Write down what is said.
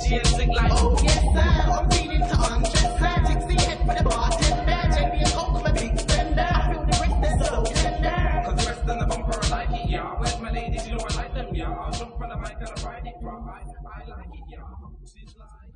catchy and sing like, oh yes sir, I'm feeling to undress her. Dixie head for the bartender, Jamie and Coke, my big spender. I feel the rest is so tender. Cause the rest in the bumper I like it, yeah. Where's my ladies, you know I like them, yeah. I'll jump on the mic and I ride it, right? I like it, yeah. She's like